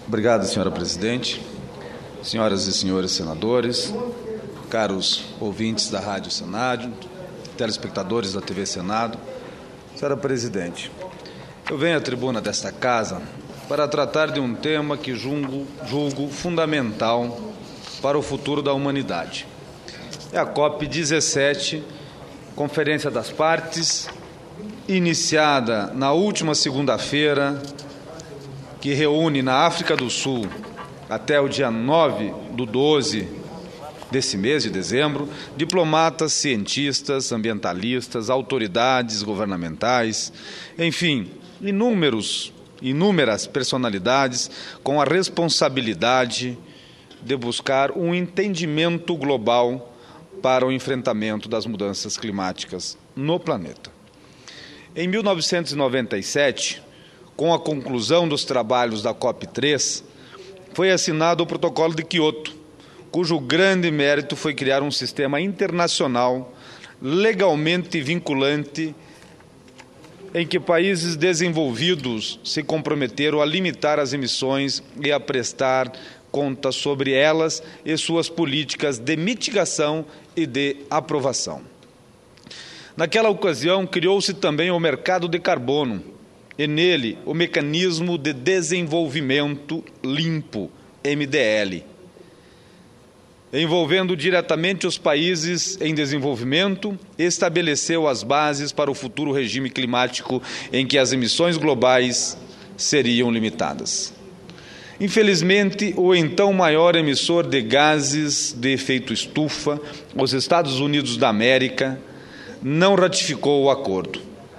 Obrigado, senhora presidente, senhoras e senhores senadores, caros ouvintes da Rádio Senado, telespectadores da TV Senado. Senhora presidente, eu venho à tribuna desta casa para tratar de um tema que julgo fundamental para o futuro da humanidade. É a COP17, Conferência das Partes, iniciada na última segunda-feira, que reúne na África do Sul até o dia 9/12 desse mês de dezembro, diplomatas, cientistas, ambientalistas, autoridades governamentais, enfim, inúmeras personalidades com a responsabilidade de buscar um entendimento global para o enfrentamento das mudanças climáticas no planeta. Em 1997, com a conclusão dos trabalhos da COP3, foi assinado o Protocolo de Quioto, cujo grande mérito foi criar um sistema internacional legalmente vinculante em que países desenvolvidos se comprometeram a limitar as emissões e a prestar contas sobre elas e suas políticas de mitigação e de aprovação. Naquela ocasião, criou-se também o mercado de carbono e, nele, o Mecanismo de Desenvolvimento Limpo, MDL, envolvendo diretamente os países em desenvolvimento, estabeleceu as bases para o futuro regime climático em que as emissões globais seriam limitadas. Infelizmente, o então maior emissor de gases de efeito estufa, os Estados Unidos da América, não ratificou o acordo,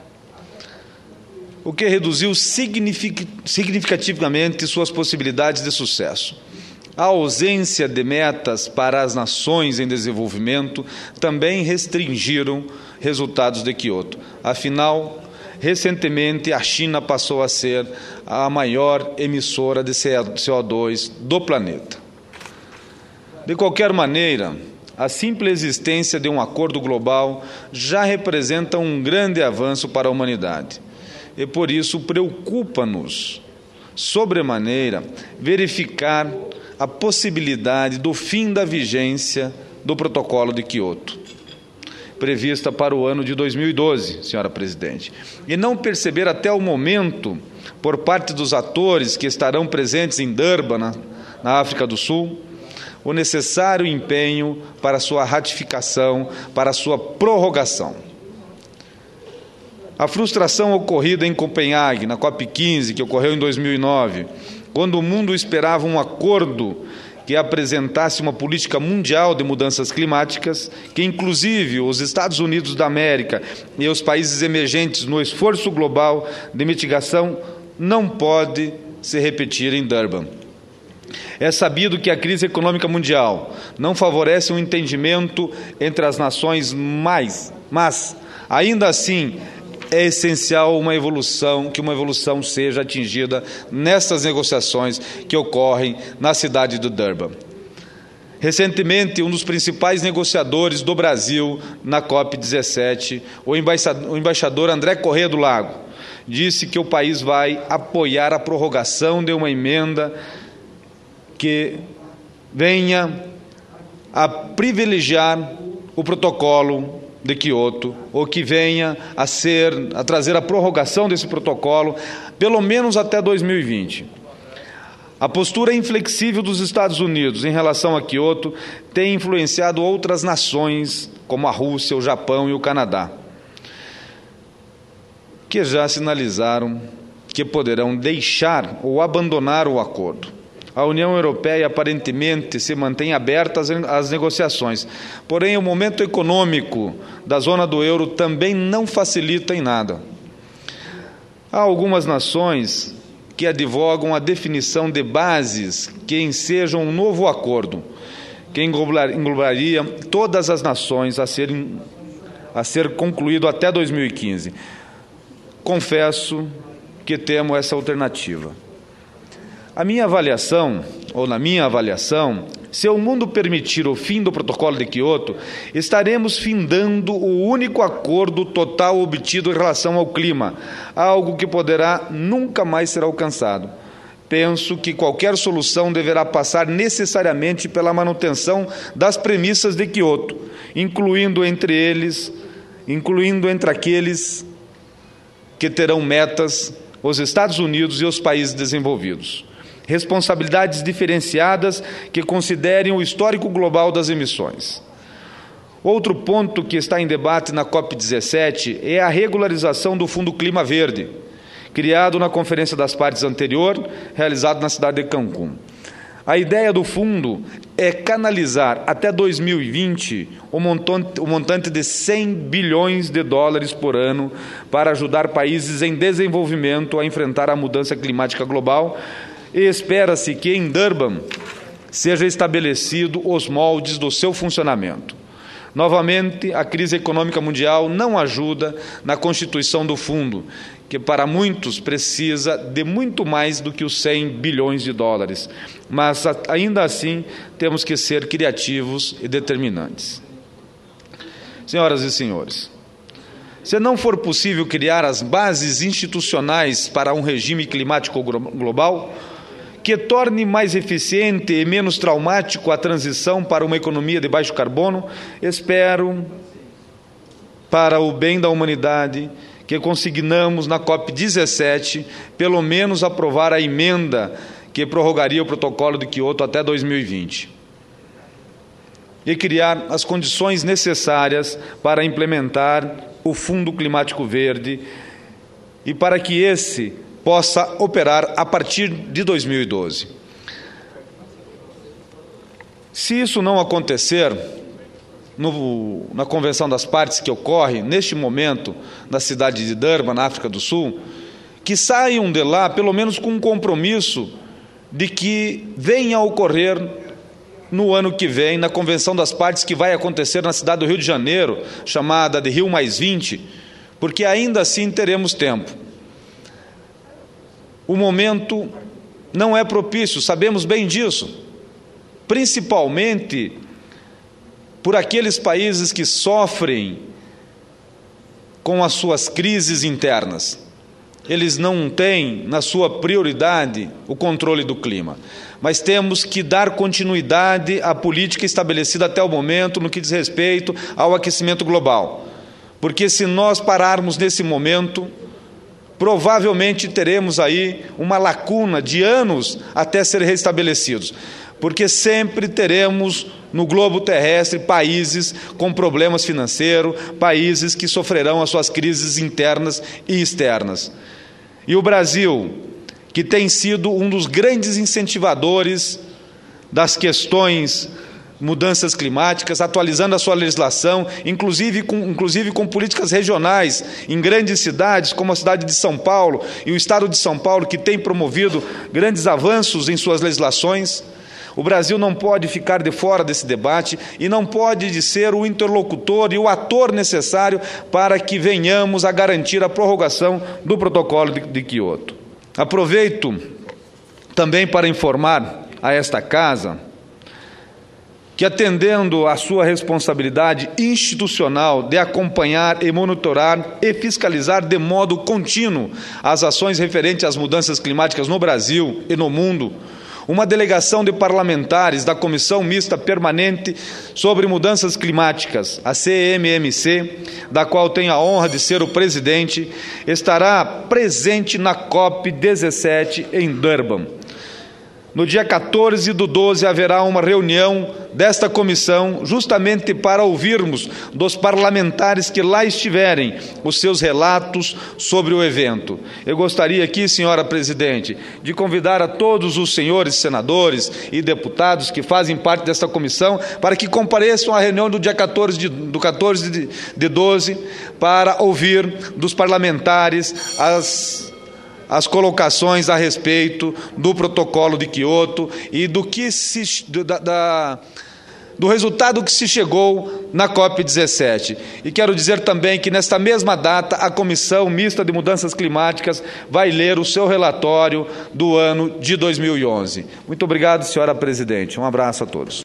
o que reduziu significativamente suas possibilidades de sucesso. A ausência de metas para as nações em desenvolvimento também restringiram resultados de Quioto. Afinal, recentemente, a China passou a ser a maior emissora de CO2 do planeta. De qualquer maneira, a simples existência de um acordo global já representa um grande avanço para a humanidade. E por isso preocupa-nos, sobremaneira, verificar a possibilidade do fim da vigência do Protocolo de Quioto, prevista para o ano de 2012, senhora presidente, e não perceber até o momento, por parte dos atores que estarão presentes em Durban, na África do Sul, o necessário empenho para sua ratificação, para sua prorrogação. A frustração ocorrida em Copenhague, na COP15, que ocorreu em 2009, quando o mundo esperava um acordo que apresentasse uma política mundial de mudanças climáticas, que inclusive os Estados Unidos da América e os países emergentes no esforço global de mitigação, não pode se repetir em Durban. É sabido que a crise econômica mundial não favorece um entendimento entre as nações mas ainda assim, é essencial que uma evolução seja atingida nessas negociações que ocorrem na cidade de Durban. Recentemente, um dos principais negociadores do Brasil na COP17, o embaixador André Corrêa do Lago, disse que o país vai apoiar a prorrogação de uma emenda que venha a privilegiar o protocolo de Quioto, ou que venha a trazer a prorrogação desse protocolo, pelo menos até 2020. A postura inflexível dos Estados Unidos em relação a Quioto tem influenciado outras nações, como a Rússia, o Japão e o Canadá, que já sinalizaram que poderão deixar ou abandonar o acordo. A União Europeia aparentemente se mantém aberta às negociações, porém o momento econômico da zona do euro também não facilita em nada. Há algumas nações que advogam a definição de bases que ensejam um novo acordo, que englobaria todas as nações a ser concluído até 2015. Confesso que temo essa alternativa. Na minha avaliação, se o mundo permitir o fim do Protocolo de Quioto, estaremos findando o único acordo total obtido em relação ao clima, algo que poderá nunca mais ser alcançado. penso que qualquer solução deverá passar necessariamente pela manutenção das premissas de Quioto, incluindo entre aqueles que terão metas os Estados Unidos e os países desenvolvidos. Responsabilidades diferenciadas que considerem o histórico global das emissões. Outro ponto que está em debate na COP17 é a regularização do Fundo Clima Verde, criado na Conferência das Partes anterior, realizado na cidade de Cancún. A ideia do fundo é canalizar até 2020 o montante de 100 bilhões de dólares por ano para ajudar países em desenvolvimento a enfrentar a mudança climática global, e espera-se que em Durban seja estabelecido os moldes do seu funcionamento. Novamente, a crise econômica mundial não ajuda na constituição do fundo, que para muitos precisa de muito mais do que os 100 bilhões de dólares, mas ainda assim temos que ser criativos e determinantes. Senhoras e senhores, se não for possível criar as bases institucionais para um regime climático global, que torne mais eficiente e menos traumático a transição para uma economia de baixo carbono, espero, para o bem da humanidade, que consignamos na COP17, pelo menos aprovar a emenda que prorrogaria o protocolo de Quioto até 2020 e criar as condições necessárias para implementar o Fundo Climático Verde e para que esse possa operar a partir de 2012. Se isso não acontecer, na Convenção das Partes que ocorre neste momento na cidade de Durban, na África do Sul, que saiam de lá pelo menos com um compromisso de que venha a ocorrer no ano que vem, na Convenção das Partes que vai acontecer na cidade do Rio de Janeiro, chamada de Rio+20, porque ainda assim teremos tempo. O momento não é propício, sabemos bem disso, principalmente por aqueles países que sofrem com as suas crises internas. Eles não têm na sua prioridade o controle do clima, mas temos que dar continuidade à política estabelecida até o momento no que diz respeito ao aquecimento global, porque se nós pararmos nesse momento, provavelmente teremos aí uma lacuna de anos até serem restabelecidos, porque sempre teremos no globo terrestre países com problemas financeiros, países que sofrerão as suas crises internas e externas. E o Brasil, que tem sido um dos grandes incentivadores das questões mudanças climáticas, atualizando a sua legislação, inclusive com políticas regionais, em grandes cidades, como a cidade de São Paulo e o estado de São Paulo, que tem promovido grandes avanços em suas legislações. O Brasil não pode ficar de fora desse debate e não pode ser o interlocutor e o ator necessário para que venhamos a garantir a prorrogação do protocolo de Quioto. Aproveito também para informar a esta Casa que, atendendo à sua responsabilidade institucional de acompanhar e monitorar e fiscalizar de modo contínuo as ações referentes às mudanças climáticas no Brasil e no mundo, uma delegação de parlamentares da Comissão Mista Permanente sobre Mudanças Climáticas, a CMMC, da qual tenho a honra de ser o presidente, estará presente na COP17 em Durban. No dia 14/12 haverá uma reunião desta comissão, justamente para ouvirmos dos parlamentares que lá estiverem os seus relatos sobre o evento. Eu gostaria aqui, senhora presidente, de convidar a todos os senhores senadores e deputados que fazem parte desta comissão para que compareçam à reunião do dia 14/12 para ouvir dos parlamentares as colocações a respeito do protocolo de Quioto e do resultado que se chegou na COP17. E quero dizer também que, nesta mesma data, a Comissão Mista de Mudanças Climáticas vai ler o seu relatório do ano de 2011. Muito obrigado, senhora presidente. Um abraço a todos.